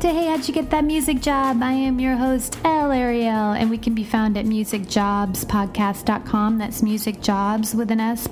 to Hey, How'd You Get That Music Job? I am your host, Elle Ariel, and we can be found at musicjobspodcast.com. That's musicjobs with an S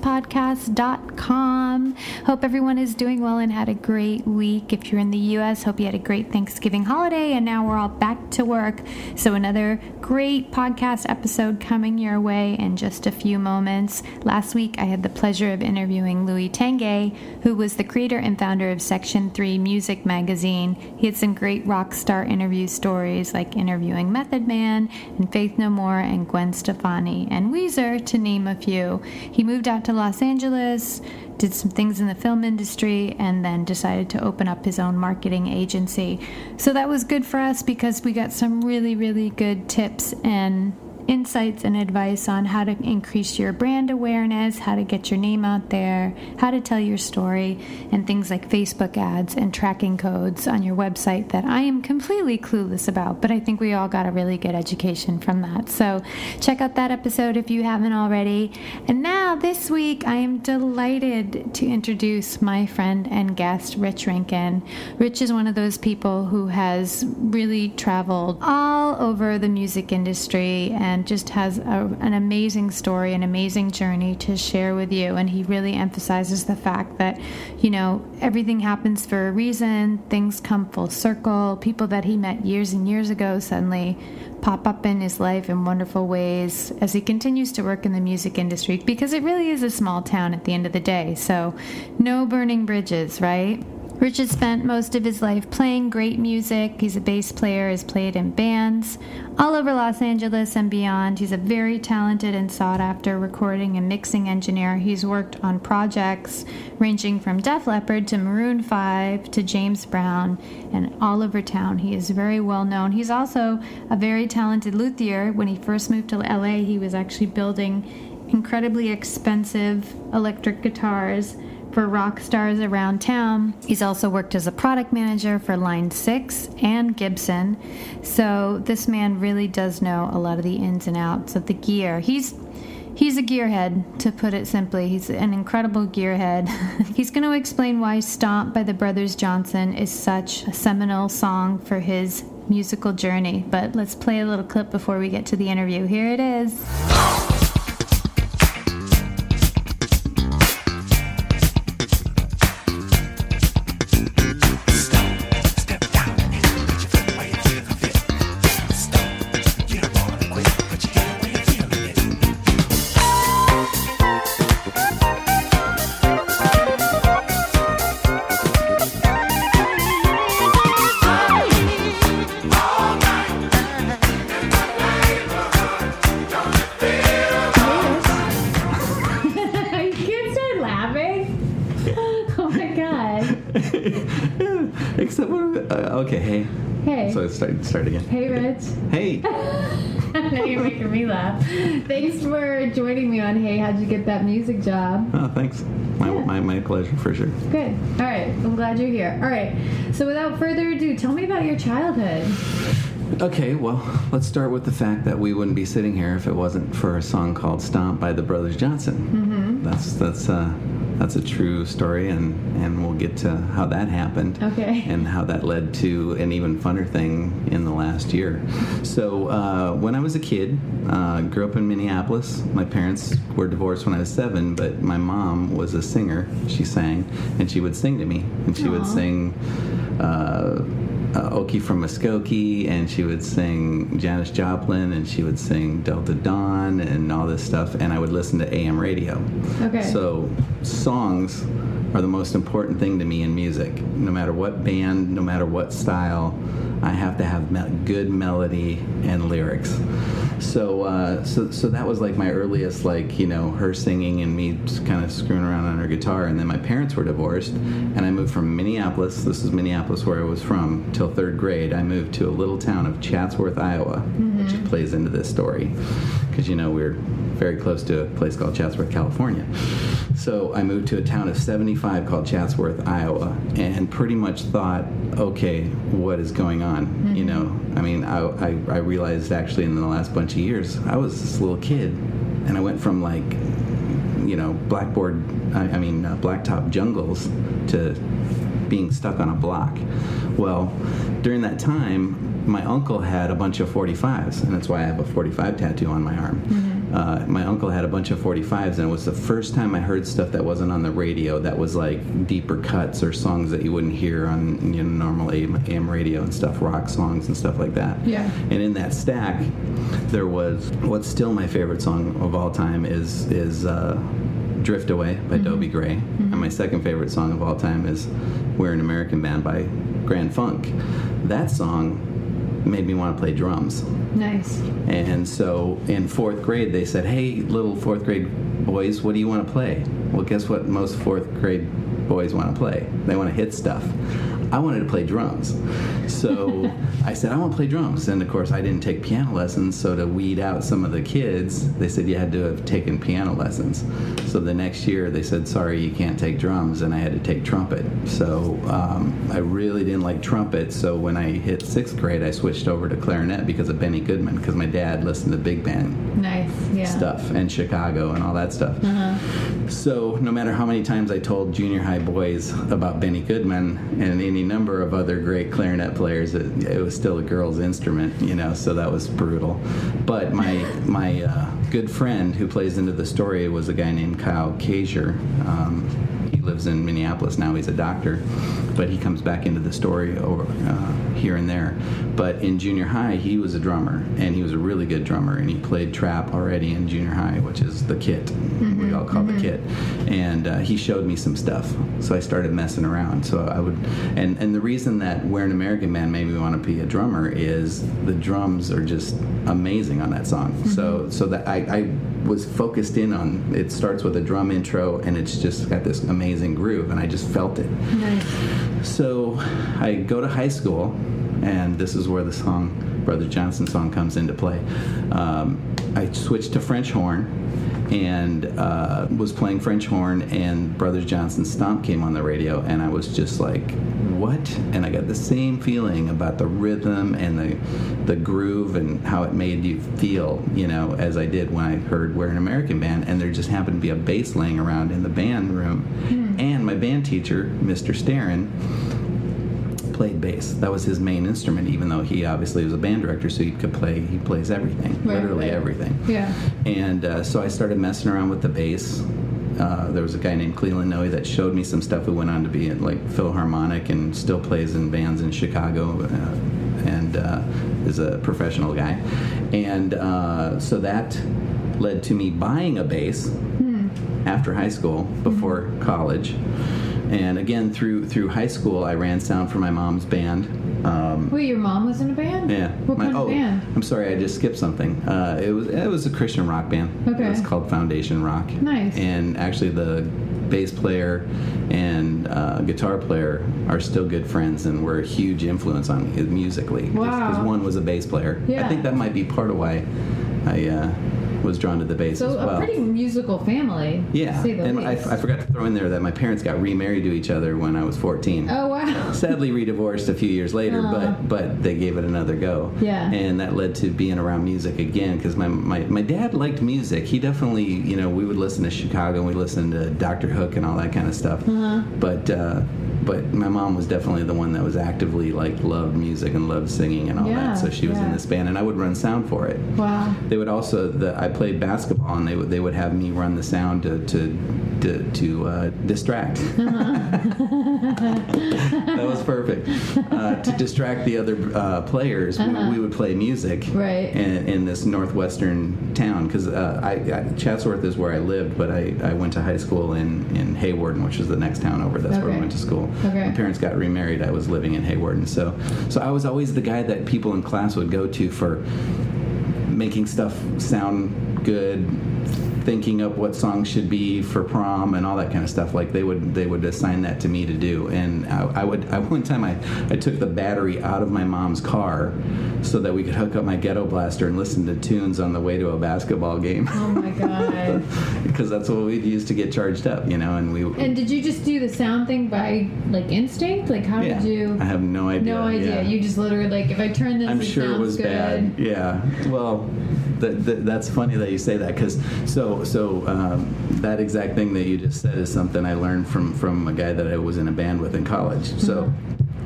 podcast.com. Hope everyone is doing well and had a great week. If you're in the U.S., hope you had a great Thanksgiving holiday, and now we're all back to work. So another great podcast episode coming your way in just a few moments. Last week, I had the pleasure of interviewing Louis Tanguay, who was the creator and founder of Section 3 Music Magazine. He had some great rock star interview stories, like interviewing Method Man and Faith No More and Gwen Stefani and Weezer, to name a few. He moved out to Los Angeles, did some things in the film industry, and then decided to open up his own marketing agency. So that was good for us because we got some really, really good tips and insights and advice on how to increase your brand awareness, how to get your name out there, how to tell your story, and things like Facebook ads and tracking codes on your website that I am completely clueless about, but I think we all got a really good education from that. So check out that episode if you haven't already. And now this week, I am delighted to introduce my friend and guest, Rich Rankin. Rich is one of those people who has really traveled all over the music industry and just has an amazing story, an amazing journey to share with you. And he really emphasizes the fact that, you know, everything happens for a reason. Things come full circle. People that he met years and years ago suddenly pop up in his life in wonderful ways as he continues to work in the music industry, because it really is a small town at the end of the day. So no burning bridges, right? Rich has spent most of his life playing great music. He's a bass player, has played in bands all over Los Angeles and beyond. He's a very talented and sought-after recording and mixing engineer. He's worked on projects ranging from Def Leppard to Maroon 5 to James Brown and all over town. He is very well known. He's also a very talented luthier. When he first moved to LA, he was actually building incredibly expensive electric guitars for rock stars around town. He's also worked as a product manager for Line 6 and Gibson. So this man really does know a lot of the ins and outs of the gear. He's a gearhead, to put it simply. He's an incredible gearhead. He's going to explain why Stomp by the Brothers Johnson is such a seminal song for his musical journey. But let's play a little clip before we get to the interview. Here it is. Okay, hey. Hey. So start again. Hey, Rich. Hey. Now you're making me laugh. Thanks for joining me on Hey, How'd You Get That Music Job? Oh, thanks. My pleasure, for sure. Good. All right. I'm glad you're here. All right. So without further ado, tell me about your childhood. Okay, well, let's start with the fact that we wouldn't be sitting here if it wasn't for a song called Stomp by the Brothers Johnson. Mm-hmm. That's a true story, and we'll get to how that happened. Okay. And how that led to an even funner thing in the last year. So when I was a kid, grew up in Minneapolis. My parents were divorced when I was 7, but my mom was a singer. She sang, and she would sing to me. And she would sing Okie from Muskogee, and she would sing Janis Joplin, and she would sing Delta Dawn and all this stuff, and I would listen to AM radio. Okay. So songs are the most important thing to me in music. No matter what band, no matter what style, I have to have good melody and lyrics. So that was like my earliest, like, you know, her singing and me just kind of screwing around on her guitar. And then my parents were divorced, and I moved from Minneapolis. This is Minneapolis, where I was from, till 3rd grade. I moved to a little town of Chatsworth, Iowa, which plays into this story, because, you know, we're very close to a place called Chatsworth, California. So I moved to a town of 75 called Chatsworth, Iowa, and pretty much thought, okay, what is going on? Mm-hmm. You know, I mean, I realized actually in the last bunch of years, I was this little kid, and I went from, like, you know, blacktop jungles to being stuck on a block Well, during that time, my uncle had a bunch of 45s, and that's why I have a 45 tattoo on my arm. My uncle had a bunch of 45s, and it was the first time I heard stuff that wasn't on the radio, that was like deeper cuts or songs that you wouldn't hear on normal AM radio and stuff, rock songs and stuff like that. Yeah. And in that stack, there was what's still my favorite song of all time is Drift Away by Dobie Gray. And my second favorite song of all time is We're an American Band by Grand Funk. That song made me want to play drums. Nice. And so in 4th grade, they said, hey, little 4th grade boys, what do you want to play? Well, guess what most 4th grade boys want to play? They want to hit stuff. I wanted to play drums. So I said, I want to play drums. And, of course, I didn't take piano lessons, so to weed out some of the kids, they said you had to have taken piano lessons. So the next year, they said, sorry, you can't take drums, and I had to take trumpet. So I really didn't like trumpet, so when I hit 6th grade, I switched over to clarinet because of Benny Goodman, because my dad listened to big band stuff and Chicago and all that stuff. So no matter how many times I told junior high boys about Benny Goodman and any number of other great clarinet players, it was still a girl's instrument, so that was brutal. But my good friend who plays into the story was a guy named Kyle Kazier. He lives in Minneapolis now. He's a doctor, but he comes back into the story over here and there. But in junior high, he was a drummer, and he was a really good drummer, and he played trap already in junior high, which is the kit. We all call the kit. And he showed me some stuff, so I started messing around. So I would, and the reason that We're an American Band made me want to be a drummer is the drums are just amazing on that song. So that I was focused in on, it starts with a drum intro, and it's just got this amazing groove, and I just felt it. Nice. So I go to high school, and this is where the song, Brother Johnson song, comes into play. I switched to French horn, and was playing French horn, and Brothers Johnson Stomp came on the radio, and I was just like, what? And I got the same feeling about the rhythm and the groove and how it made you feel, as I did when I heard We're an American Band, and there just happened to be a bass laying around in the band room, and my band teacher, Mr. Starin, played bass. That was his main instrument, even though he obviously was a band director, so he plays everything, literally everything. Yeah. And so I started messing around with the bass. There was a guy named Cleland Noe that showed me some stuff who went on to be in, like, Philharmonic and still plays in bands in Chicago, and is a professional guy. And so that led to me buying a bass after high school, before college. And again, through high school, I ran sound for my mom's band. Wait, your mom was in a band? Yeah. What kind of band? I'm sorry, I just skipped something. It was a Christian rock band. Okay. It was called Foundation Rock. Nice. And actually, the bass player and guitar player are still good friends, and were a huge influence on me musically. Wow. Because one was a bass player. Yeah. I think that might be part of why I was drawn to the bass as well. So a pretty musical family. Yeah, and I forgot to throw in there that my parents got remarried to each other when I was 14. Oh, wow. Sadly re-divorced a few years later, but they gave it another go. Yeah. And that led to being around music again, because my dad liked music. He definitely, we would listen to Chicago, and we listened to Dr. Hook and all that kind of stuff. But my mom was definitely the one that was actively, loved music and loved singing and all that. So she was in this band, and I would run sound for it. Wow. They would also, I played basketball, and they would have me run the sound to distract. That was perfect. To distract the other players, we would play music in this northwestern town, because Chatsworth is where I lived, but I went to high school in Hawarden, which is the next town over. That's where I went to school. Okay. My parents got remarried. I was living in Hawarden, so I was always the guy that people in class would go to for making stuff sound good, thinking up what songs should be for prom and all that kind of stuff. Like they would assign that to me to do. And one time I took the battery out of my mom's car so that we could hook up my ghetto blaster and listen to tunes on the way to a basketball game. Oh my god! Because that's what we'd use to get charged up, And did you just do the sound thing by instinct? How did you? I have no idea. No idea. Yeah. You just literally if I turn this, I'm sure it was good. Bad. Yeah. Well, that's funny that you say that, because so that exact thing that you just said is something I learned from a guy that I was in a band with in college. So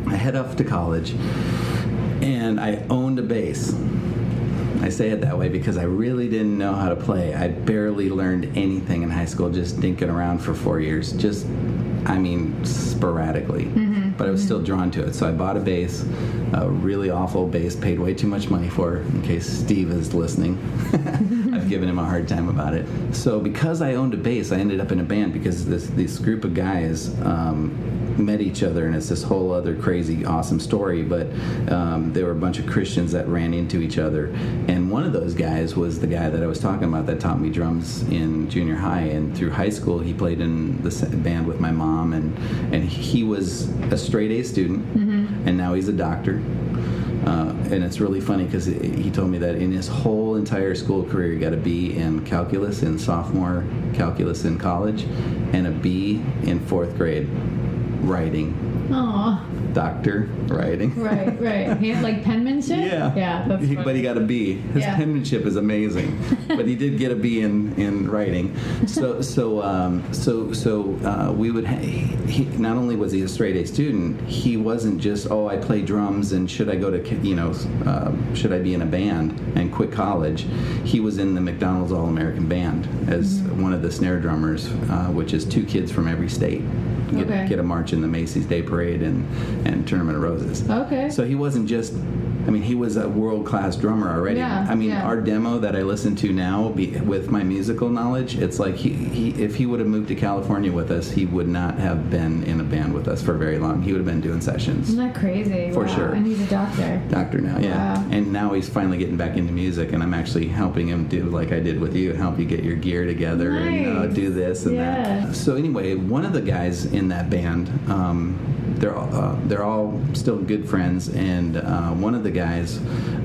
I head off to college, and I owned a bass. I say it that way because I really didn't know how to play. I barely learned anything in high school, just dinking around for 4 years, sporadically. But I was still drawn to it. So I bought a bass, a really awful bass, paid way too much money for, in case Steve is listening. I've given him a hard time about it. So because I owned a bass, I ended up in a band because this group of guys met each other, and it's this whole other crazy, awesome story. But there were a bunch of Christians that ran into each other, and one of those guys was the guy that I was talking about that taught me drums in junior high, and through high school he played in the band with my mom, and he was a straight A student, and now he's a doctor. And it's really funny because he told me that in his whole entire school career, he got a B in calculus in sophomore calculus in college, and a B in 4th grade writing. Aww. Doctor writing. Right. Like penmanship? Yeah. That's funny. But he got a B. His penmanship is amazing. But he did get a B in writing. So we would. He not only was he a straight A student, he wasn't just I play drums and should I go to should I be in a band and quit college. He was in the McDonald's All-American Band as one of the snare drummers, which is 2 kids from every state. Get a march in the Macy's Day Parade and Tournament of Roses. Okay. So he wasn't just, he was a world-class drummer already. Yeah, our demo that I listen to now, with my musical knowledge, it's like he if he would have moved to California with us, he would not have been in a band with us for very long. He would have been doing sessions. Isn't that crazy? For sure. And he's a doctor. Doctor now, yeah. Wow. And now he's finally getting back into music, and I'm actually helping him do, like I did with you, help you get your gear together and do this and that. So anyway, one of the guys in that band, they're all still good friends, and one of the guys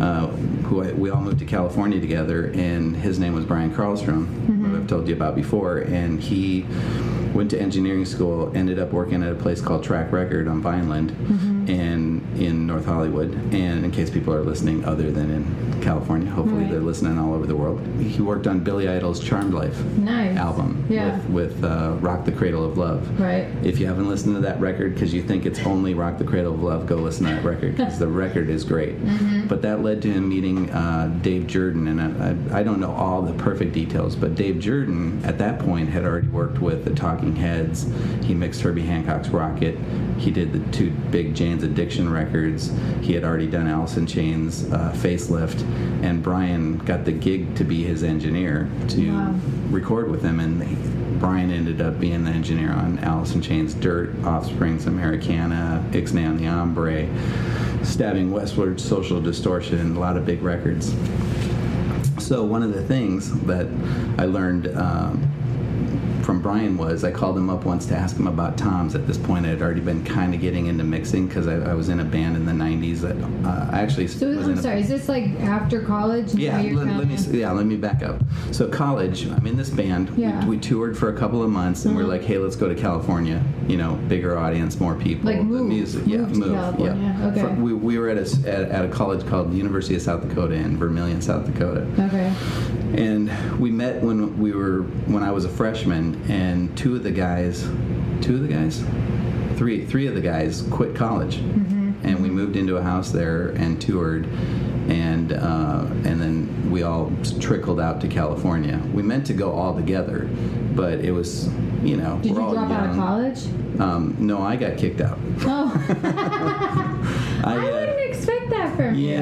we all moved to California together, and his name was Brian Karlstrom, who I've told you about before, and he went to engineering school, ended up working at a place called Track Record on Vineland and in North Hollywood. And in case people are listening other than in California, hopefully they're listening all over the world. He worked on Billy Idol's Charmed Life album with Rock the Cradle of Love. Right. If you haven't listened to that record because you think it's only Rock the Cradle of Love, go listen to that record because the record is great. But that led to him meeting Dave Jordan, and I don't know all the perfect details, but Dave Jordan at that point had already worked with the Talking Heads. He mixed Herbie Hancock's Rocket. He did the 2 big Jane's Addiction records. He had already done Alice in Chains' Facelift, and Brian got the gig to be his engineer to record with him, and Brian ended up being the engineer on Alice in Chains' Dirt, Offspring's Americana, Ixnay on the Hombre, Stabbing Westward, Social Distortion, a lot of big records. So one of the things that I learned from Brian was I called him up once to ask him about toms. At this point, I had already been kind of getting into mixing because I was in a band in the 90s that I actually was in. I'm sorry, is this like after college? Yeah, let me back up. So college, I'm in this band. Yeah. We toured for a couple of months, and we're like, hey, let's go to California. Bigger audience, more people. Like move. Music. Move to California. Yeah. Okay. We were at a college called the University of South Dakota in Vermillion, South Dakota. Okay. And we met when I was a freshman, and three of the guys quit college, and we moved into a house there and toured, and then we all trickled out to California. We meant to go all together, but it was, Did you drop out of college? No, I got kicked out. Oh. I wouldn't expect that from you.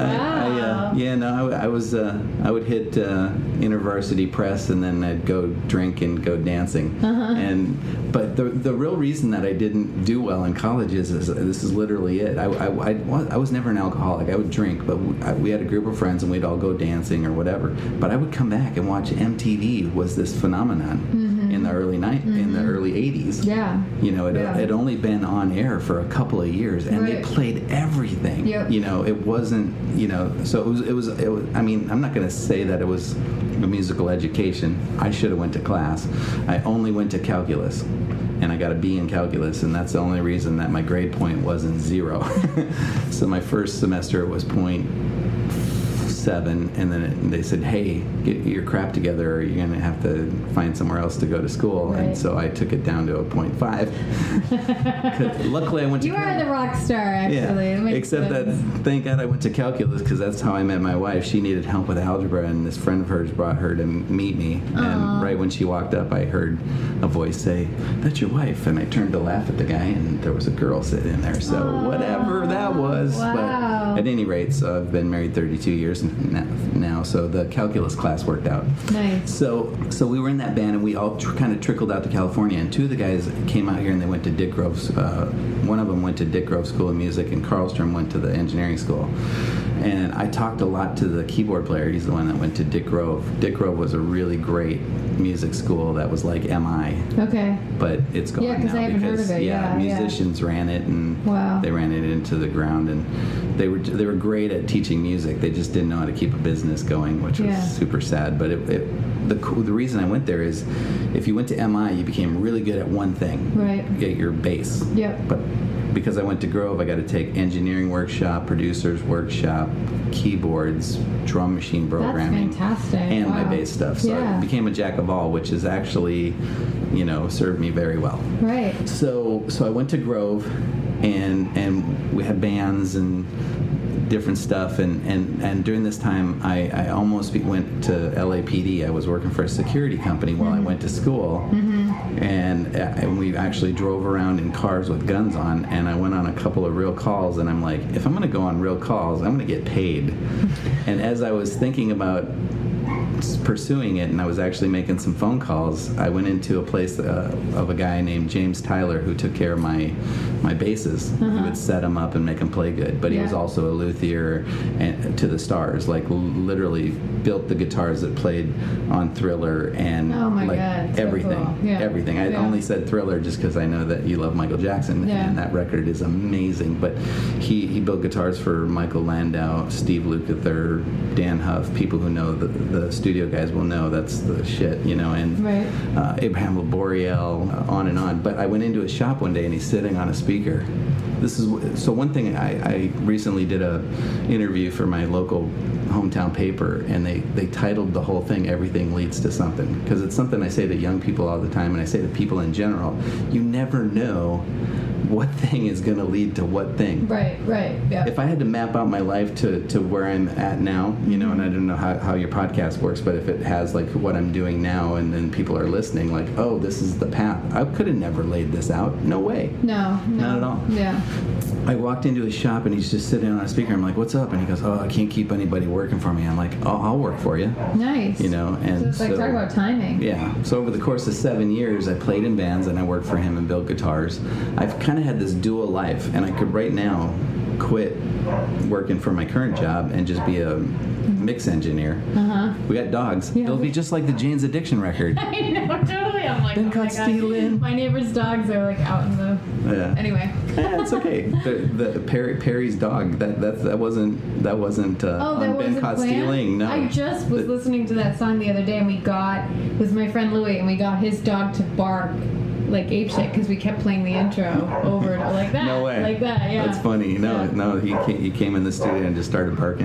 I would hit InterVarsity Press, and then I'd go drink and go dancing. But the real reason that I didn't do well in college is this is literally it. I was never an alcoholic. I would drink, but we had a group of friends, and we'd all go dancing or whatever. But I would come back and watch MTV was this phenomenon. In the early in the early 80s. Yeah. It only been on air for a couple of years, and they played everything. Yep. It wasn't, so it was I'm not going to say that it was a musical education. I should have went to class. I only went to calculus, and I got a B in calculus, and that's the only reason that my grade point wasn't 0. So my first semester was 0.7, and then they said, hey, get your crap together, or you're going to have to find somewhere else to go to school. Right. And so I took it down to a 0.5. Luckily, I went to... You are the rock star, actually. Yeah, except that, thank God I went to calculus, because that's how I met my wife. She needed help with algebra, and this friend of hers brought her to meet me. And right when she walked up, I heard a voice say, "That's your wife." And I turned to laugh at the guy, and there was a girl sitting in there. So whatever that was. Wow. But at any rate, so I've been married 32 years now, so the calculus class worked out. Nice. So we were in that band, and we all kind of trickled out to California, and two of the guys came out here, and they went to Dick Grove's. One of them went to Dick Grove School of Music, and Carlstrom went to the engineering school. And I talked a lot to the keyboard player. He's the one that went to Dick Grove. Dick Grove was a really great music school that was like MI. Okay. But it's gone now. I haven't heard of it. Musicians ran it, and they ran it into the ground, and they were great at teaching music. They just didn't know how to keep a business going, which was super sad. But the reason I went there is, if you went to MI, you became really good at one thing. Right. You get your bass. Yep. But because I went to Grove, I got to take engineering workshop, producers workshop, keyboards, drum machine programming. That's fantastic. And my bass stuff. So I became a jack of all, which has actually, served me very well. Right. So I went to Grove, and we had bands and different stuff, and during this time I almost went to LAPD. I was working for a security company while I went to school, and we actually drove around in cars with guns on, and I went on a couple of real calls, and I'm like, if I'm going to go on real calls, I'm going to get paid. And as I was thinking about pursuing it, and I was actually making some phone calls, I went into a place of a guy named James Tyler, who took care of my basses. He would set them up and make them play good, but he was also a luthier and to the stars, like literally built the guitars that played on Thriller and everything. So cool. Everything. I only said Thriller just because I know that you love Michael Jackson, and that record is amazing. But he built guitars for Michael Landau, Steve Lukather, Dan Huff. People who know the studio guys will know that's the shit, and Abraham Laboriel, on and on. But I went into his shop one day, and he's sitting on a speaker. So one thing, I recently did a interview for my local hometown paper, and they titled the whole thing "Everything Leads to Something," because it's something I say to young people all the time, and I say to people in general, you never know what thing is going to lead to what thing. Right, yeah. If I had to map out my life to where I'm at now, and I don't know how your podcast works, but if it has like what I'm doing now, and then people are listening like, oh, this is the path. I could have never laid this out. No way. No. Not at all. Yeah. I walked into his shop, and he's just sitting on a speaker. I'm like, what's up? And he goes, oh, I can't keep anybody working for me. I'm like, oh, I'll work for you. Nice. And so it's like, talk about timing. Yeah. So over the course of 7 years, I played in bands, and I worked for him and built guitars. I've kind of had this dual life, and I could right now quit working for my current job and just be a mix engineer. We got dogs. It'll be just like the Jane's Addiction record. I know, totally. I'm like, Been caught stealing. My neighbor's dogs are like out in the. Anyway. It's okay. The Perry's dog. That wasn't. On Been Caught Stealing. No. I just was listening to that song the other day, and it was my friend Louie, and we got his dog to bark like apeshit because we kept playing the intro over and like that. No way. Like that. Yeah. That's funny. No. He came in the studio and just started barking.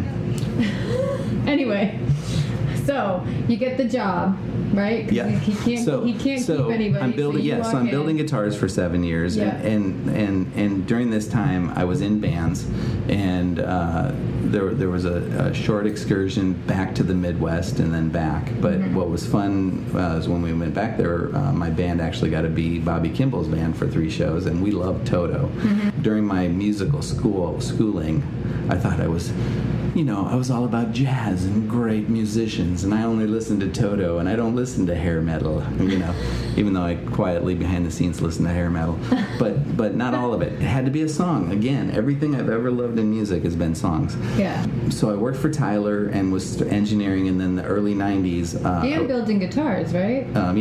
Anyway, so you get the job, right? Yeah. He can't keep anybody. I'm building guitars for 7 years, and during this time I was in bands, and there was a short excursion back to the Midwest and then back. But what was fun is when we went back there, my band actually got to be Bobby Kimball's band for 3 shows, and we loved Toto. During my musical schooling, I thought I was all about jazz and great musicians, and I only listened to Toto, and I don't listen to hair metal, even though I quietly behind the scenes listen to hair metal, but not all of it. It had to be a song. Again, everything I've ever loved in music has been songs. Yeah. So I worked for Tyler and was engineering, and then the early 90s. And building guitars, right? I'm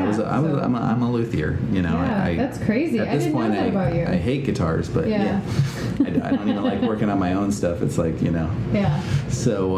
a luthier. That's crazy. At this point, know that about you. I hate guitars, but I don't even like working on my own stuff. It's like Yeah. So,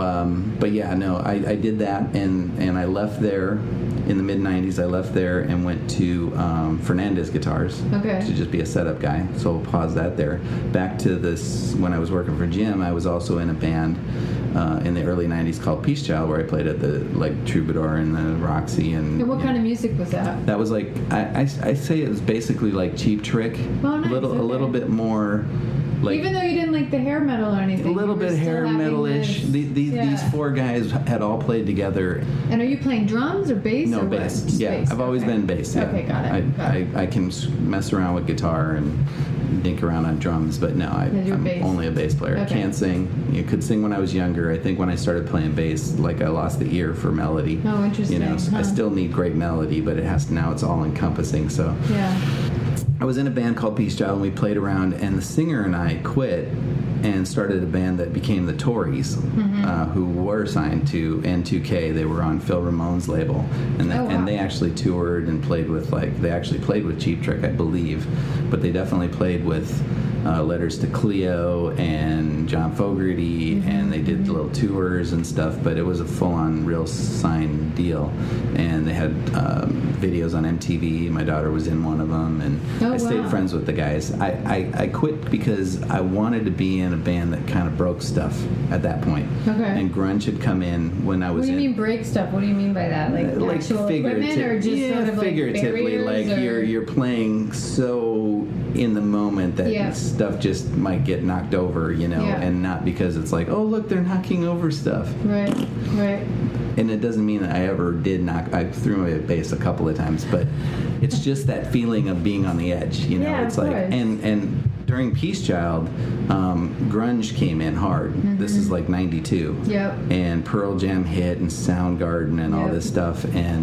I did that, and I left there in the mid-90s. I left there and went to Fernandez Guitars to just be a setup guy. So we'll pause that there. Back to this, when I was working for Jim, I was also in a band in the early 90s called Peace Child, where I played at the Troubadour and the Roxy. And what kind of music was that? That was I say it was basically like Cheap Trick. Oh, nice. A little bit more. Even though you didn't like the hair metal or anything, a little bit hair metal-ish. These four guys had all played together. And are you playing drums or bass? No, bass. Yeah, bass. I've always been bass. Yeah. Okay, got it. I can mess around with guitar and dink around on drums, but no, I'm only a bass player. Okay. I can't sing. You could sing when I was younger. I think when I started playing bass, I lost the ear for melody. Oh, interesting. So I still need great melody, but now it's all encompassing. So yeah. I was in a band called Peace Child, and we played around, and the singer and I quit and started a band that became the Tories, who were signed to N2K. They were on Phil Ramone's label, and they actually toured and played with Cheap Trick, I believe, but they definitely played with Letters to Cleo and John Fogerty, and they did little tours and stuff, but it was a full-on real signed deal, and they had videos on MTV. My daughter was in one of them, and I stayed friends with the guys. I quit because I wanted to be in a band that kind of broke stuff at that point. Okay. And grunge had come in when I was What do you mean break stuff? What do you mean by that? Like actual equipment or just sort of figuratively, you're playing so in the moment that stuff just might get knocked over, and not because it's oh, look, they're knocking over stuff. Right. And it doesn't mean that I ever did I threw my bass a couple of times, but it's just that feeling of being on the edge, it's and during Peace Child, grunge came in hard. This is 92. Yep. And Pearl Jam hit, and Soundgarden, and all this stuff,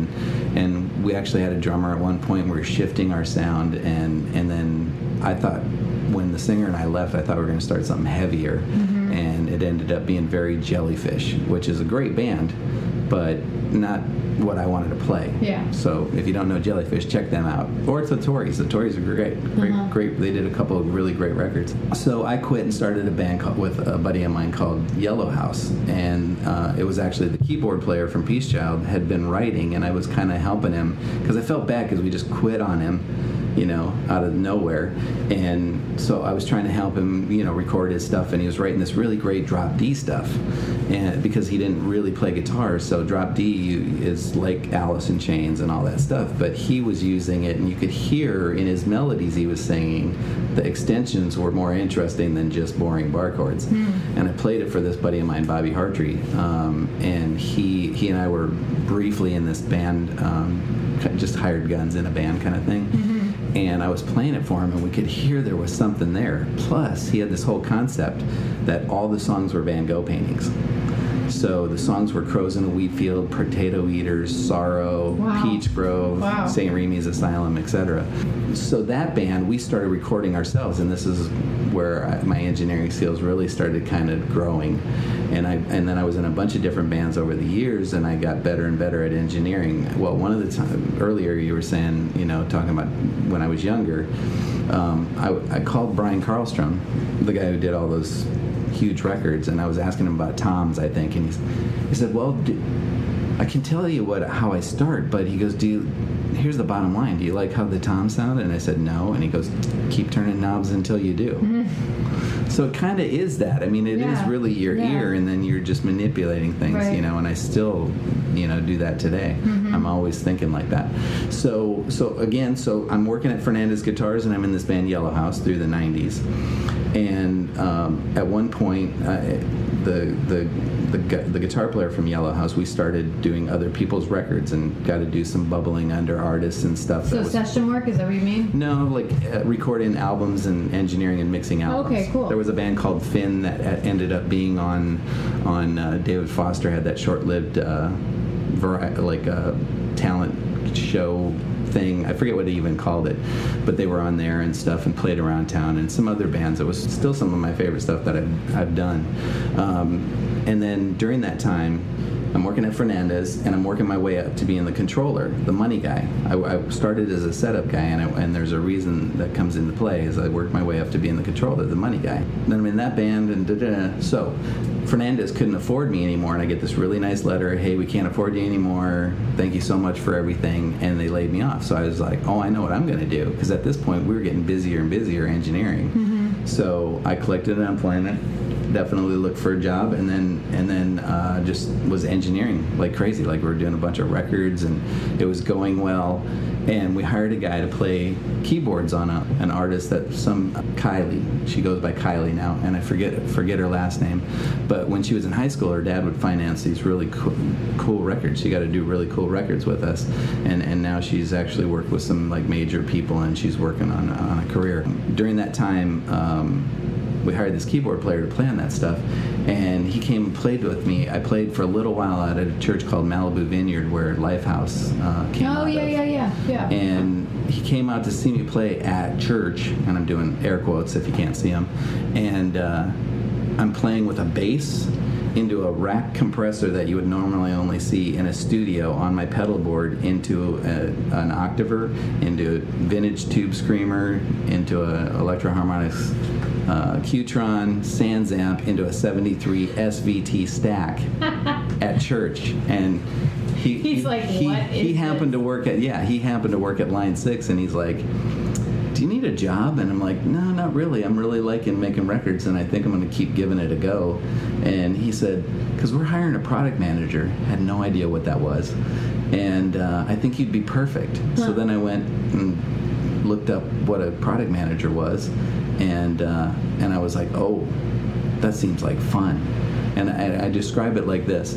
and we actually had a drummer at one point. We were shifting our sound, and then I thought, when the singer and I left, I thought we were going to start something heavier, and it ended up being very Jellyfish, which is a great band, but not what I wanted to play. Yeah. So if you don't know Jellyfish, check them out. Or it's the Tories. The Tories are great. They did a couple of really great records. So I quit and started a band with a buddy of mine called Yellow House, and it was actually the keyboard player from Peace Child had been writing, and I was kind of helping him because I felt bad because we just quit on him, out of nowhere. And so I was trying to help him, record his stuff, and he was writing this really great drop D stuff, and because he didn't really play guitar, so drop D is like Alice in Chains and all that stuff, but he was using it, and you could hear in his melodies he was singing the extensions were more interesting than just boring bar chords. And I played it for this buddy of mine, Bobby Hartree, and he and I were briefly in this band, just hired guns in a band kind of thing. And I was playing it for him, and we could hear there was something there. Plus, he had this whole concept that all the songs were Van Gogh paintings. So the songs were Crows in a Wheat Field, Potato Eaters, Sorrow, Peach Grove, St. Remi's Asylum, etc. So that band, we started recording ourselves, and this is where my engineering skills really started kind of growing. And then I was in a bunch of different bands over the years, and I got better and better at engineering. Well, one of the time earlier you were saying, talking about when I was younger, I called Brian Karlstrom, the guy who did all those huge records, and I was asking him about toms, I think, and he said, well, I can tell you how I start, but he goes, here's the bottom line, do you like how the toms sound? And I said, no. And he goes, keep turning knobs until you do. So it kind of is that. I mean, it is really your ear, and then you're just manipulating things, and I still, do that today. I'm always thinking like that. So I'm working at Fernandez Guitars, and I'm in this band Yellow House through the 90s. And at one point, the guitar player from Yellow House, we started doing other people's records and got to do some bubbling under artists and stuff. So session work, is that what you mean? No, recording albums and engineering and mixing albums. Okay, cool. There was a band called Finn that ended up being on David Foster had that short-lived talent show thing. I forget what they even called it, but they were on there and stuff and played around town, and some other bands. It was still some of my favorite stuff that I've done. And then during that time, I'm working at Fernandez, and I'm working my way up to being the controller, the money guy. I started as a setup guy, and there's a reason that comes into play, is I worked my way up to being the controller, the money guy. Then I'm in that band, and so Fernandez couldn't afford me anymore, and I get this really nice letter, hey, we can't afford you anymore, thank you so much for everything, and they laid me off. So I was like, oh, I know what I'm going to do, because at this point we were getting busier and busier engineering. So I collected unemployment, definitely looked for a job, and then just was engineering like crazy. Like we were doing a bunch of records, and it was going well. And we hired a guy to play keyboards on an artist that Kylie. She goes by Kylie now, and I forget her last name. But when she was in high school, her dad would finance these really cool records. She got to do really cool records with us, and now she's actually worked with some like major people, and she's working on a career. During that time, we hired this keyboard player to play on that stuff, and he came and played with me. I played for a little while at a church called Malibu Vineyard, where Lifehouse came out of. Yeah. And he came out to see me play at church, and I'm doing air quotes if you can't see them, and I'm playing with a bass into a rack compressor that you would normally only see in a studio on my pedal board, into an Octaver, into a vintage tube screamer, into an Electro-Harmonix Qtron SansAmp, into a 73 SVT stack at church. And he happened to work at Line 6, and he's like, do you need a job? And I'm like, no, not really. I'm really liking making records, and I think I'm going to keep giving it a go. And he said, because we're hiring a product manager. Had no idea what that was. And I think you'd be perfect. So then I went and looked up what a product manager was, and I was like, oh, that seems like fun. And I describe it like this: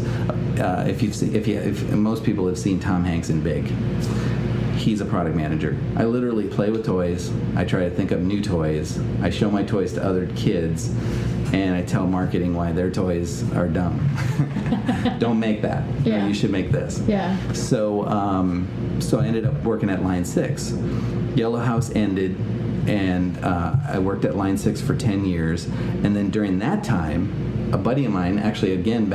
if most people have seen Tom Hanks in Big, he's a product manager. I literally play with toys. I try to think up new toys. I show my toys to other kids, and I tell marketing why their toys are dumb. Don't make that. Yeah. You should make this. Yeah. So I ended up working at Line 6. Yellow House ended, and I worked at Line 6 for 10 years. And then during that time, a buddy of mine, actually,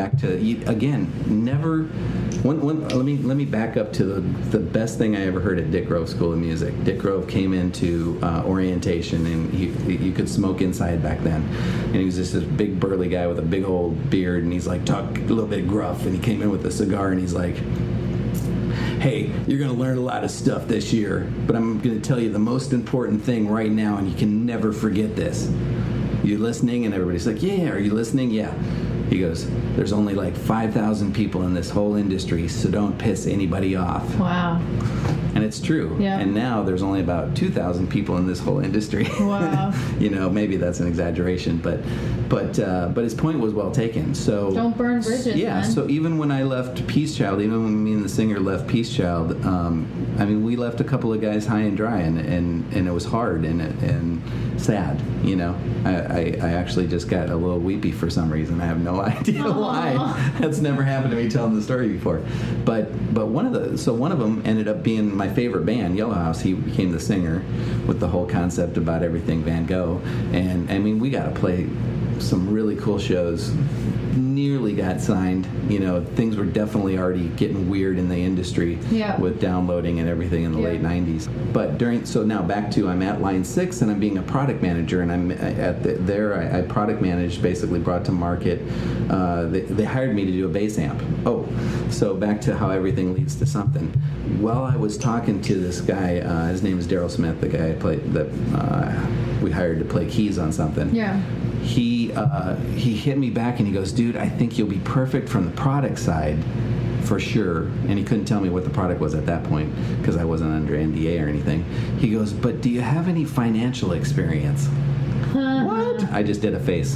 let me back up to the best thing I ever heard at Dick Grove School of Music. Dick Grove came into orientation, and you could smoke inside back then. And he was just this big burly guy with a big old beard, and he's like, talk a little bit gruff, and he came in with a cigar, and he's like, hey, you're going to learn a lot of stuff this year, but I'm going to tell you the most important thing right now, and you can never forget this. You listening? And everybody's like, yeah. Are you listening? Yeah. He goes, there's only like 5,000 people in this whole industry, so don't piss anybody off. Wow. And it's true. Yeah. And now there's only about 2,000 people in this whole industry. Wow. Maybe that's an exaggeration, but his point was well taken. So don't burn bridges. Yeah. Man. So even when I left Peace Child, even when me and the singer left Peace Child, we left a couple of guys high and dry, and it was hard and sad. I actually just got a little weepy for some reason. I have no idea why. That's never happened to me telling the story before. But one of them ended up being my favorite band, Yellow House. He became the singer with the whole concept about everything Van Gogh. And we got to play some really cool shows. Nearly got signed. Things were definitely already getting weird in the industry with downloading and everything in the late 90s. But now back to, I'm at Line 6, and I'm being a product manager, and I'm I product managed, basically brought to market. They hired me to do a bass amp. So back to how everything leads to something. While I was talking to this guy, his name is Daryl Smith, the guy we hired to play keys on something. Yeah. He hit me back, and he goes, dude, I think you'll be perfect from the product side for sure. And he couldn't tell me what the product was at that point because I wasn't under NDA or anything. He goes, but do you have any financial experience? What? I just did a face.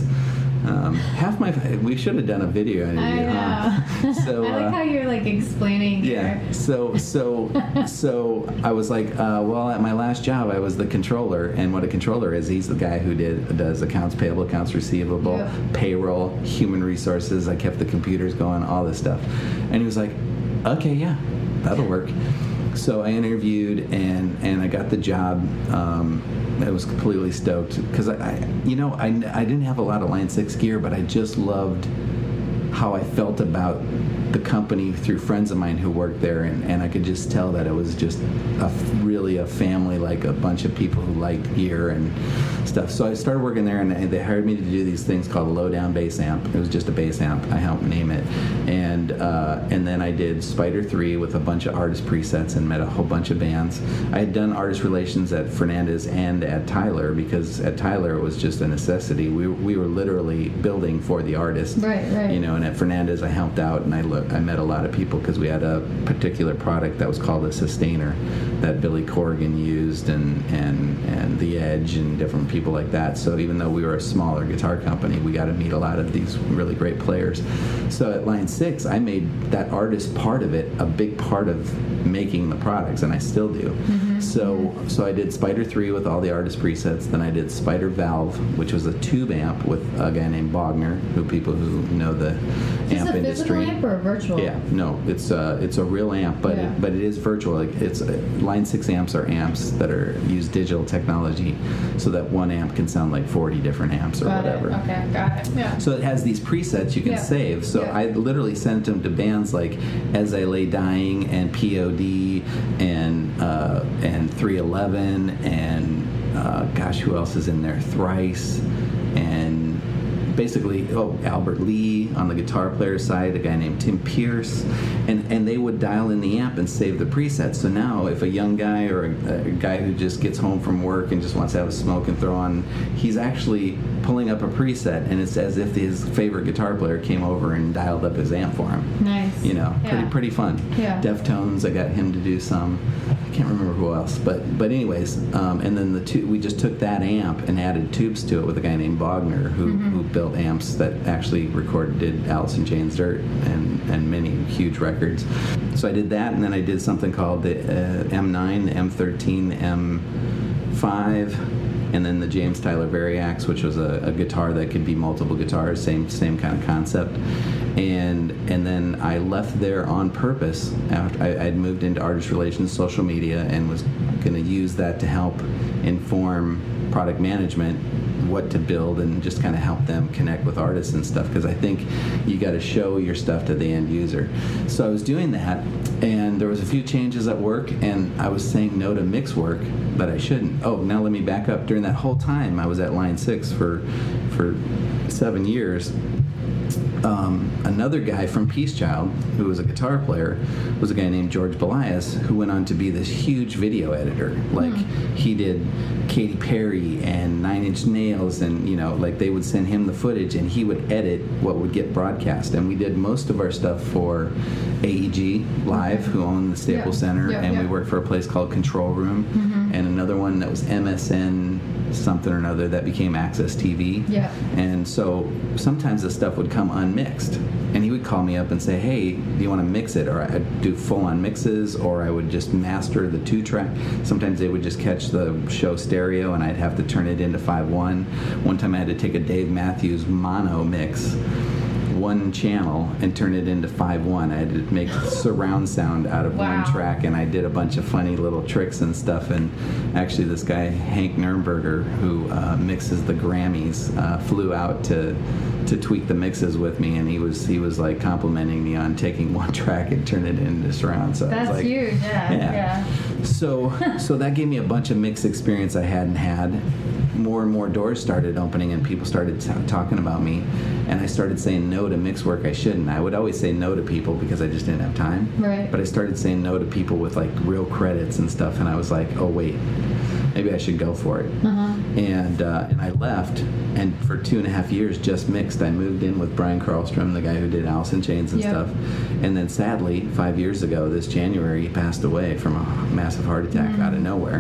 We should have done a video interview. I know. So, I like how you're like explaining. Yeah. So I was like, well, at my last job, I was the controller, and what a controller is, he's the guy who does accounts payable, accounts receivable, payroll, human resources. I kept the computers going, all this stuff. And he was like, okay, yeah, that'll work. So I interviewed, and I got the job. I was completely stoked because I didn't have a lot of Line 6 gear, but I just loved how I felt about the company through friends of mine who worked there, and I could just tell that it was just really a family, like a bunch of people who liked gear and stuff. So I started working there, and they hired me to do these things called a low-down bass amp. It was just a bass amp. I helped name it. And then I did Spider 3 with a bunch of artist presets and met a whole bunch of bands. I had done artist relations at Fernandez and at Tyler, because at Tyler it was just a necessity. We were literally building for the artist. Right. And at Fernandez I helped out, and I met a lot of people because we had a particular product that was called a Sustainer that Billy Corgan used, and The Edge and different people like that. So even though we were a smaller guitar company, we got to meet a lot of these really great players. So at Line 6, I made that artist part of it a big part of making the products, and I still do. Mm-hmm. So I did Spider 3 with all the artist presets. Then I did Spider Valve, which was a tube amp with a guy named Bogner, who people who know the amp industry. Is this a physical amp or a virtual? Yeah, no, it's a real amp, but it is virtual. Like it's Line 6 amps are amps that use digital technology, so that one amp can sound like 40 different amps or whatever. Okay, got it. Yeah. So it has these presets you can save. So I literally sent them to bands like As I Lay Dying and POD and 311 and who else is in there? Thrice and basically Albert Lee on the guitar player side, a guy named Tim Pierce, and they would dial in the amp and save the presets. So now if a young guy or a guy who just gets home from work and just wants to have a smoke and throw on, he's actually pulling up a preset, and it's as if his favorite guitar player came over and dialed up his amp for him. Nice. Pretty fun. Yeah. Deftones, I got him to do some. I can't remember who else, but anyways, and then we just took that amp and added tubes to it with a guy named Bogner who built amps that actually did Alice in Chains Dirt and many huge records. So I did that, and then I did something called the M9, the M13, the M5, and then the James Tyler Variax, which was a guitar that could be multiple guitars, same kind of concept. And then I left there on purpose after I'd moved into artist relations, social media, and was going to use that to help inform product management, what to build, and just kind of help them connect with artists and stuff, because I think you got to show your stuff to the end user. So I was doing that, and there was a few changes at work, and I was saying no to mix work, but I shouldn't. Oh, now let me back up. During that whole time, I was at Line 6 for 7 years. Another guy from Peace Child, who was a guitar player, was a guy named George Belias, who went on to be this huge video editor. Like, he did Katy Perry and Nine Inch Nails, and, they would send him the footage, and he would edit what would get broadcast. And we did most of our stuff for AEG Live, who owned the Staples Center, and we worked for a place called Control Room, and another one that was MSN something or another that became Access TV. Yeah. And so sometimes the stuff would come unmixed, and he would call me up and say, hey, do you want to mix it? Or I'd do full-on mixes, or I would just master the 2-track. Sometimes they would just catch the show stereo, and I'd have to turn it into 5.1. One time I had to take a Dave Matthews mono mix, one channel, and turn it into 5.1. I had to make surround sound out of one track, and I did a bunch of funny little tricks and stuff. And actually this guy Hank Nurnberger, who mixes the Grammys, flew out to tweak the mixes with me, and he was like complimenting me on taking one track and turning it into surround. So that's huge. Yeah. So that gave me a bunch of mix experience I hadn't had. More and more doors started opening, and people started talking about me, and I started saying no to mix work I shouldn't. I would always say no to people because I just didn't have time. Right. But I started saying no to people with like real credits and stuff, and I was like, oh wait, maybe I should go for it. And I left, and for 2.5 years just mixed. I moved in with Brian Karlstrom, the guy who did Alice in Chains and stuff. And then sadly, 5 years ago, this January, he passed away from a massive heart attack out of nowhere.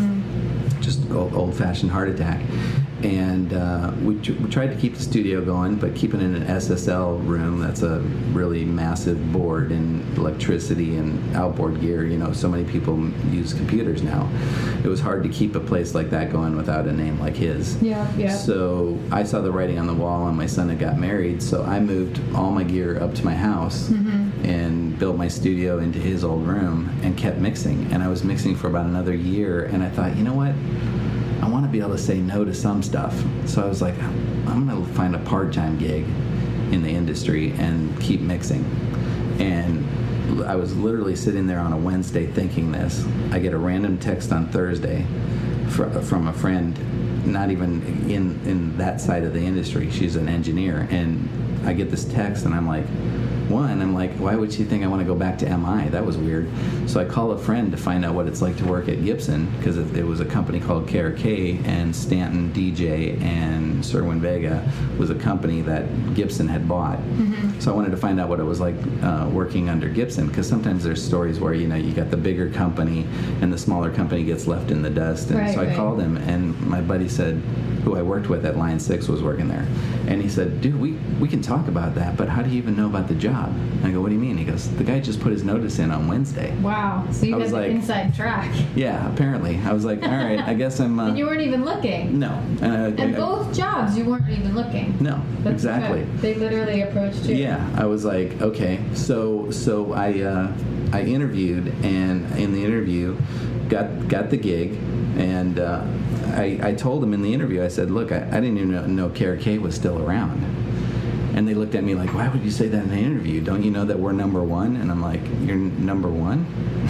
Just old-fashioned heart attack. And we tried to keep the studio going, but keeping it in an SSL room, that's a really massive board and electricity and outboard gear. So many people use computers now. It was hard to keep a place like that going without a name like his. Yeah. So I saw the writing on the wall, and my son had got married, so I moved all my gear up to my house and built my studio into his old room and kept mixing. And I was mixing for about another year, and I thought, you know what? I want to be able to say no to some stuff. So I was like, I'm going to find a part-time gig in the industry and keep mixing. And I was literally sitting there on a Wednesday thinking this. I get a random text on Thursday from a friend, not even in that side of the industry. She's an engineer. And I get this text, and I'm like, why would she think I want to go back to MI? That was weird. So I call a friend to find out what it's like to work at Gibson, because it was a company called KRK, and Stanton DJ and Sherwin Vega was a company that Gibson had bought. Mm-hmm. So I wanted to find out what it was like working under Gibson, because sometimes there's stories where, you got the bigger company and the smaller company gets left in the dust. And so I called him, and my buddy said, who I worked with at Line 6 was working there. And he said, dude, we can talk about that, but how do you even know about the job? I go, what do you mean? He goes, the guy just put his notice in on Wednesday. Wow. So you got the inside track. Yeah, apparently. I was like, all right, I guess I'm... and you weren't even looking. No. And both jobs, you weren't even looking. No, That's exactly. Good. They literally approached you. Yeah, I was like, okay. So I interviewed, and in the interview, got the gig, and I told him in the interview, I said, look, I didn't even know KRK was still around. And they looked at me like, why would you say that in an interview? Don't you know that we're number one? And I'm like, you're number one?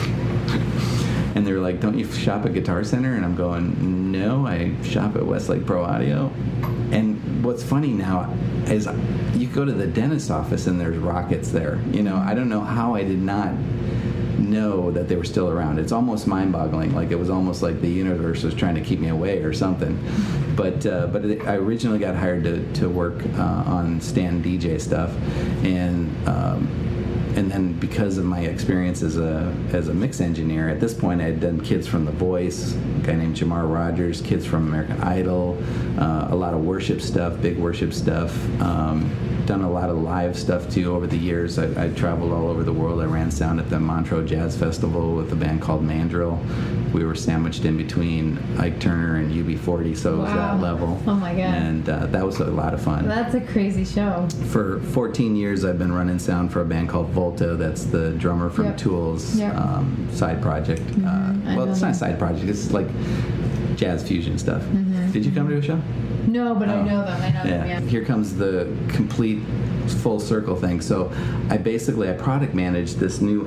And they were like, don't you shop at Guitar Center? And I'm going, no, I shop at Westlake Pro Audio. And what's funny now is you go to the dentist's office and there's rockets there. I don't know how I did not know that they were still around. It's almost mind-boggling. Like, it was almost like the universe was trying to keep me away or something. But I originally got hired to work on stand DJ stuff, and then because of my experience as a mix engineer, at this point I had done kids from The Voice, a guy named Jamar Rogers, kids from American Idol, a lot of worship stuff, big worship stuff. Done a lot of live stuff too over the years. I traveled all over the world. I ran sound at the Montreux Jazz Festival with a band called Mandrill. We were sandwiched in between Ike Turner and UB40, so it was that level. Oh my God. And that was a lot of fun. That's a crazy show. For 14 years I've been running sound for a band called Volta. That's the drummer from Tool's side project. Well, it's not a side project. It's like jazz fusion stuff. Mm-hmm. Did you come to a show? No, but I know them. I know them, yeah. Here comes the complete full circle thing. So I product managed this new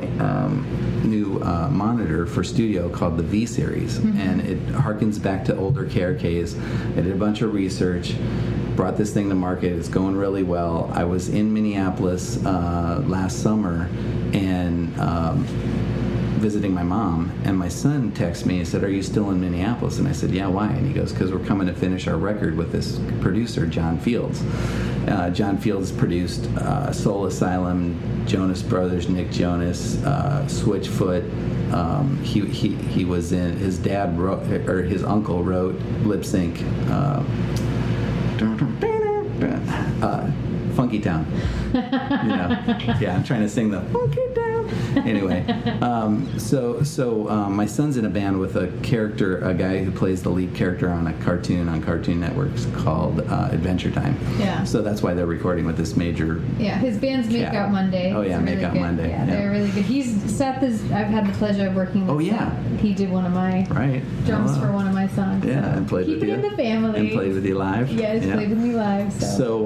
monitor for studio called the V Series, and it harkens back to older KRKs. I did a bunch of research, brought this thing to market. It's going really well. I was in Minneapolis last summer and visiting my mom, and my son texted me and said, are you still in Minneapolis? And I said, yeah, why? And he goes, because we're coming to finish our record with this producer, John Fields. John Fields produced Soul Asylum, Jonas Brothers, Nick Jonas, Switchfoot. He was in, his dad wrote, or his uncle wrote Lip Sync, Funky Town. Yeah, I'm trying to sing the Funky Town. Anyway, so my son's in a band with a guy who plays the lead character on a cartoon on Cartoon Networks called Adventure Time. Yeah. So that's why they're recording with this major. Yeah, his band's Make Out Monday. Oh yeah, Make Out Monday. Yeah, they're really good. Seth is. I've had the pleasure of working with. Oh yeah. Seth. He did one of my drums for one of my songs. Yeah, so and played with you. Keep it in the family. And played with you live. Yeah, he's played with me live. So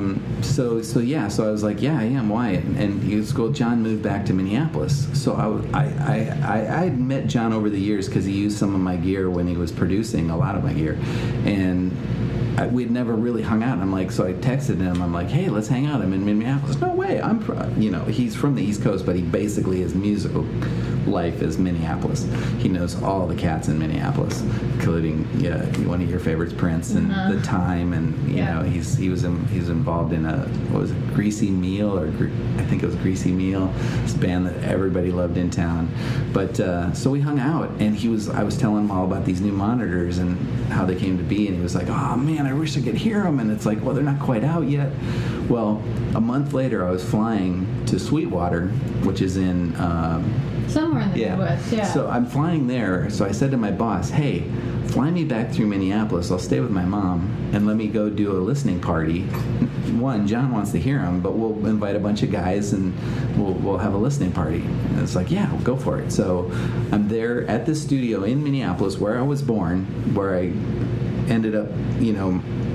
I was like, yeah, I am. Why? And he was cool. John moved back to Minneapolis. So I met John over the years because he used some of my gear when he was producing a lot of my gear, and we'd never really hung out. And I'm like, so I texted him. I'm like, hey, let's hang out. I'm in Minneapolis. No way. He's from the East Coast, but he basically his musical life is Minneapolis. He knows all the cats in Minneapolis, including one of your favorites, Prince, and The Time, and you know he's involved in Greasy Meal, or I think it was Greasy Meal, this band that everybody loved in town. But so we hung out, and I was telling him all about these new monitors and how they came to be, and he was like, oh man, I wish I could hear them. And it's like, well, they're not quite out yet. Well, a month later I was flying to Sweetwater, which is in somewhere in the Midwest. Yeah. So I'm flying there. So I said to my boss, hey, fly me back through Minneapolis. I'll stay with my mom and let me go do a listening party. One, John wants to hear him, but we'll invite a bunch of guys and we'll have a listening party. And it's like, yeah, go for it. So I'm there at the studio in Minneapolis where I was born, where I ended up,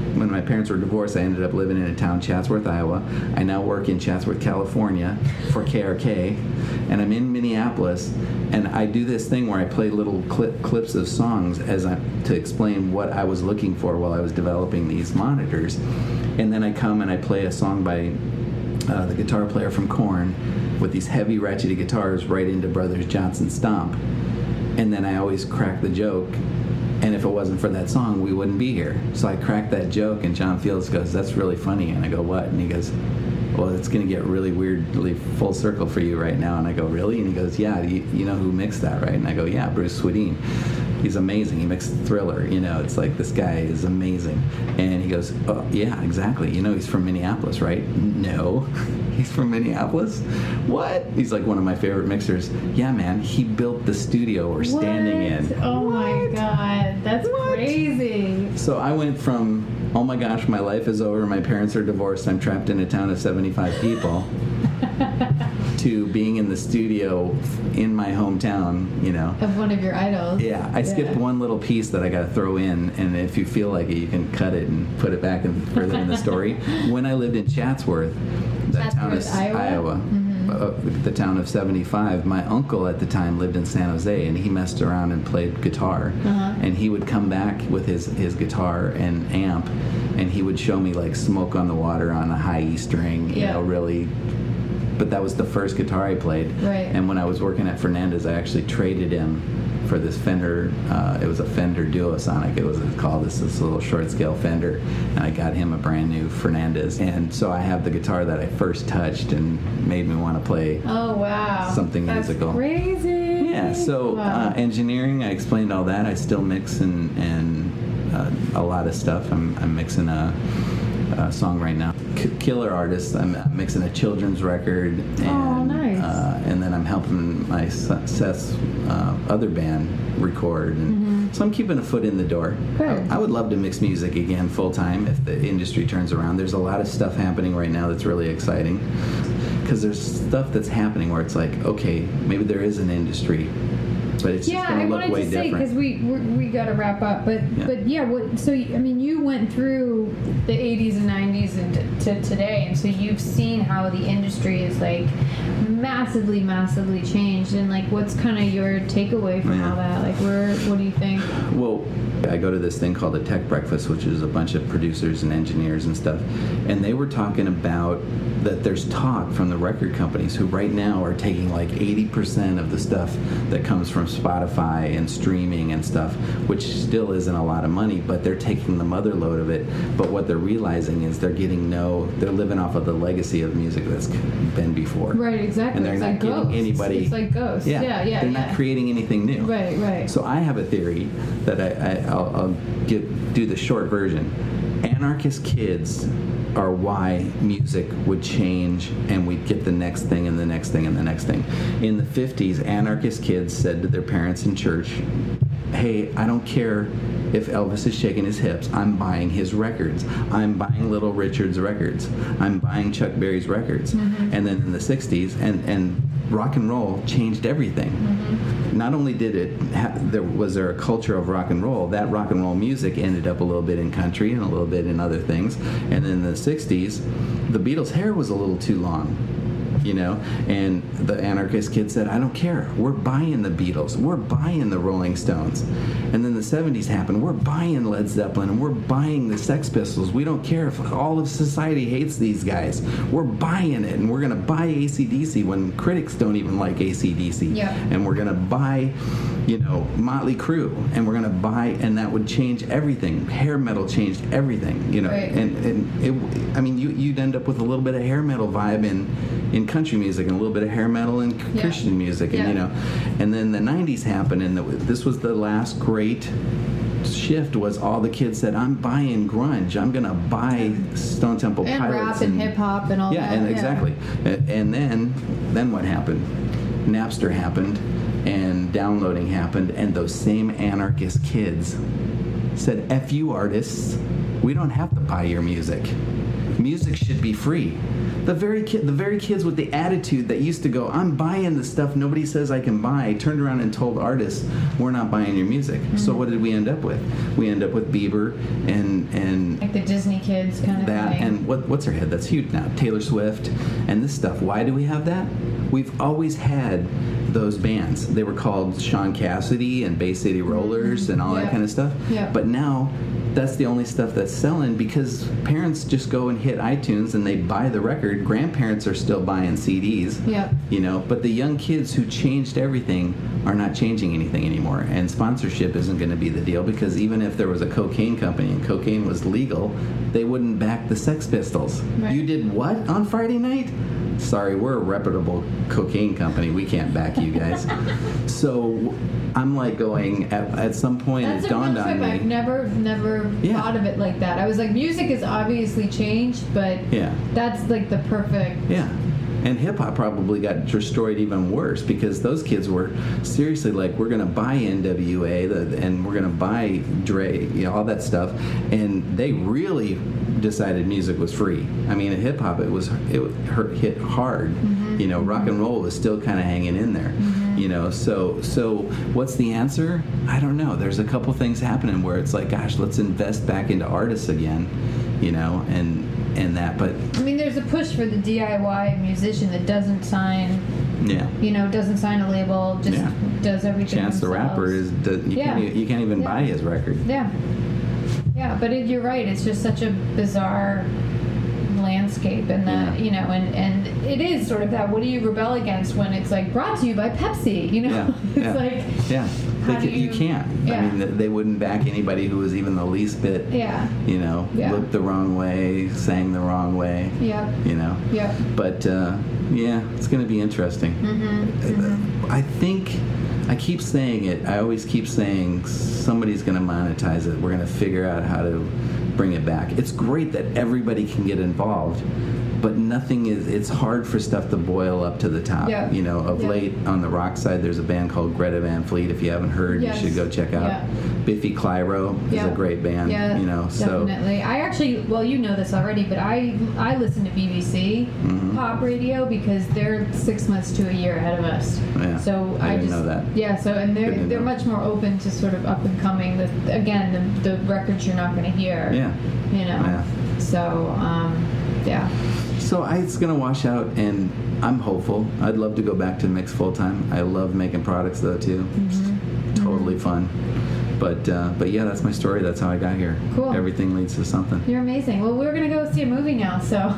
when my parents were divorced, I ended up living in a town, Chatsworth, Iowa. I now work in Chatsworth, California for KRK, and I'm in Minneapolis, and I do this thing where I play little clips of songs to explain what I was looking for while I was developing these monitors. And then I come and I play a song by the guitar player from Korn with these heavy ratcheted guitars right into Brothers Johnson Stomp. And then I always crack the joke, and if it wasn't for that song, we wouldn't be here. So I cracked that joke, and John Fields goes, "That's really funny." And I go, "What?" And he goes, "Well, it's going to get really weirdly full circle for you right now." And I go, "Really?" And he goes, "Yeah, you know who mixed that, right?" And I go, "Yeah, Bruce Swedien. He's amazing. He mixed Thriller. It's like this guy is amazing." And he goes, "Oh, yeah, exactly. He's from Minneapolis, right?" "No." "He's from Minneapolis?" "What?" He's like one of my favorite mixers. "Yeah, man. He built the studio we're standing in." Oh my God, that's crazy. So I went from, "Oh my gosh, my life is over. My parents are divorced. I'm trapped in a town of 75 people," to being in the studio in my hometown, Of one of your idols. Yeah, I skipped one little piece that I got to throw in, and if you feel like it, you can cut it and put it back and further in the story. When I lived in Chatsworth, that town of Iowa, the town of 75, my uncle at the time lived in San Jose, and he messed around and played guitar. And he would come back with his guitar and amp, and he would show me like Smoke on the Water on a high E string, really. But that was the first guitar I played. Right. And when I was working at Fernandez, I actually traded him for this Fender. It was a Fender Duosonic. It was called this little short scale Fender, and I got him a brand new Fernandez. And so I have the guitar that I first touched and made me want to play. Oh wow! Something That's musical. Crazy. Yeah. So engineering, I explained all that. I still mix and a lot of stuff. I'm mixing a song right now. Killer artist. I'm mixing a children's record, and nice. And then I'm helping my Seth's other band record, and so I'm keeping a foot in the door. Good. I would love to mix music again full time if the industry turns around. There's a lot of stuff happening right now that's really exciting, because there's stuff that's happening where it's like, okay, maybe there is an industry, but it's just going to look way different. Because we got to wrap up, but so I mean, you went through the 80s and 90s and to today, and so you've seen how the industry is like massively changed, and like what's kind of your takeaway from all that? Like, what do you think? Well, I go to this thing called a Tech Breakfast, which is a bunch of producers and engineers and stuff, and they were talking about that there's talk from the record companies who right now are taking like 80% of the stuff that comes from Spotify and streaming and stuff, which still isn't a lot of money, but they're taking the mother load of it. But what they're realizing is they're living off of the legacy of music that's been before. Right, exactly. And they're it's not like giving Ghost. anybody. It's like Ghost. Yeah. They're not creating anything new. Right. So I have a theory that I'll do the short version. Anarchist kids are why music would change, and we'd get the next thing and the next thing and the next thing. In the 50s, anarchist kids said to their parents in church, "Hey, I don't care if Elvis is shaking his hips. I'm buying his records. I'm buying Little Richard's records. I'm buying Chuck Berry's records." And then in the 60s, and rock and roll changed everything. Not only did was there a culture of rock and roll, that rock and roll music ended up a little bit in country and a little bit in other things. And then in the 60s, the Beatles' hair was a little too long. And the anarchist kid said, "I don't care. We're buying the Beatles. We're buying the Rolling Stones." And then the 70s happened. We're buying Led Zeppelin, and we're buying the Sex Pistols. We don't care if all of society hates these guys. We're buying it, and we're going to buy AC/DC when critics don't even like AC/DC. Yeah. And we're going to buy, Motley Crue, and we're going to buy, and that would change everything. Hair metal changed everything, Right. And you'd end up with a little bit of hair metal vibe in country music, and a little bit of hair metal in Christian music, and and then the 90s happened, and this was the last great shift. Was all the kids said, "I'm buying grunge. I'm gonna buy Stone Temple and Pilots rap and hip hop and all that." And exactly. And then what happened? Napster happened, and downloading happened, and those same anarchist kids said, "F you artists, we don't have to buy your music. music should be free. The very kids with the attitude that used to go, I'm buying the stuff nobody says I can buy, turned around and told artists, we're not buying your music. Mm-hmm. So what did we end up with? We end up with Bieber and like the Disney kids kind of that thing. And what's her head? That's huge now. Taylor Swift and this stuff. Why do we have that? We've always had those bands. They were called Sean Cassidy and Bay City Rollers and all that kind of stuff. Yeah. But now that's the only stuff that's selling because parents just go and hit iTunes and they buy the record. Grandparents are still buying CDs. Yeah. You know, but the young kids who changed everything are not changing anything anymore. And sponsorship isn't going to be the deal because even if there was a cocaine company and cocaine was legal, they wouldn't back the Sex Pistols. Right. You did what on Friday night? Sorry, we're a reputable cocaine company. We can't back you guys. So I'm like going, at some point it dawned on me. I've never thought of it like that. I was like, music has obviously changed, but that's like the perfect... Yeah. And hip-hop probably got destroyed even worse because those kids were seriously like, we're going to buy NWA and we're going to buy Dre, you know, all that stuff. And they really decided music was free. I mean, in hip-hop, it hit hard. Mm-hmm. You know, rock and roll was still kind of hanging in there. Mm-hmm. You know, so what's the answer? I don't know. There's a couple things happening where it's like, gosh, let's invest back into artists again, you know, and that, but I mean, there's a push for the DIY musician that doesn't sign, you know, doesn't sign a label, just does everything. Chance the Rapper you can't even buy his record. Yeah, but you're right. It's just such a bizarre landscape, and that you know, and it is sort of that. What do you rebel against when it's like brought to you by Pepsi? You know, it's like you can't. I mean, they wouldn't back anybody who was even the least bit. You know, looked the wrong way, sang the wrong way. You know. But it's going to be interesting. Mm-hmm. I think. I keep saying it. I always keep saying somebody's going to monetize it. We're going to figure out how to bring it back. It's great that everybody can get involved, but it's hard for stuff to boil up to the top. You know, of late on the rock side, there's a band called Greta Van Fleet. If you haven't heard, you should go check out. Biffy Clyro is a great band. You know, definitely. I actually, well, you know this already, but I listen to BBC pop radio because they're 6 months to a year ahead of us. So I didn't know that. So and they're much more open to sort of up and coming. The records you're not going to hear. You know. So So it's going to wash out, and I'm hopeful. I'd love to go back to mix full time. I love making products though too. Totally fun. But that's my story. That's how I got here. Cool. Everything leads to something. You're amazing. Well, we're gonna go see a movie now, so.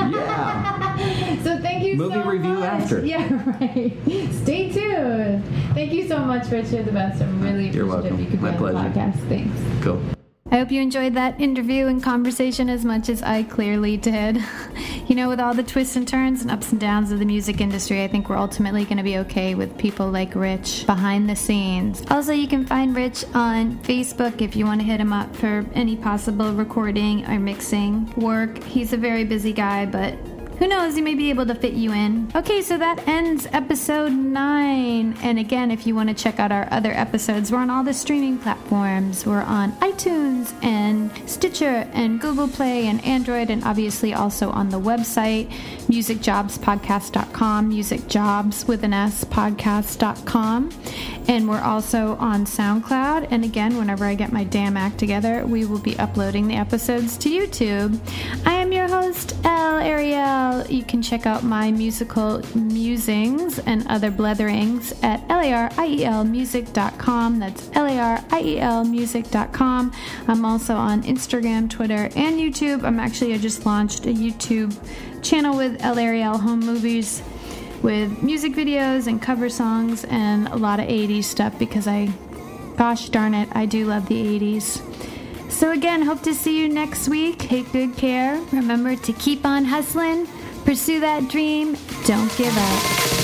So thank you so much. Movie review after. Right. Stay tuned. Thank you so much, Richard. The best. I'm really appreciative you could be on the podcast. Thanks. Cool. I hope you enjoyed that interview and conversation as much as I clearly did. You know, with all the twists and turns and ups and downs of the music industry, I think we're ultimately going to be okay with people like Rich behind the scenes. Also, you can find Rich on Facebook if you want to hit him up for any possible recording or mixing work. He's a very busy guy, but who knows, he may be able to fit you in. Okay, so that ends episode 9. And again, if you want to check out our other episodes, we're on all the streaming platforms. We're on iTunes and Stitcher and Google Play and Android, and obviously also on the website, musicjobspodcast.com, musicjobs with an S, podcast.com. And we're also on SoundCloud. And again, whenever I get my damn act together, we will be uploading the episodes to YouTube. I am your host, Elle Ariel. You can check out my musical musings and other bletherings at larielmusic.com. That's larielmusic.com. I'm also on Instagram, Twitter, and YouTube. I just launched a YouTube channel with Elle Ariel Home Movies with music videos and cover songs and a lot of 80s stuff because gosh darn it, I do love the 80s. So again, hope to see you next week. Take good care. Remember to keep on hustling. Pursue that dream. Don't give up.